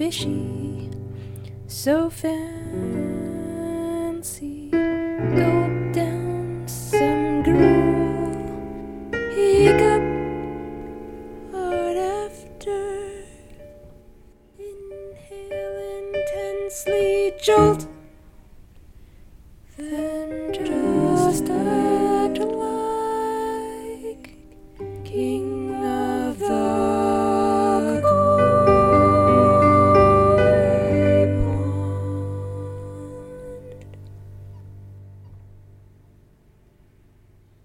fishy, so fancy. Gulp down some gruel, hiccup hard after. Inhale intensely, jolt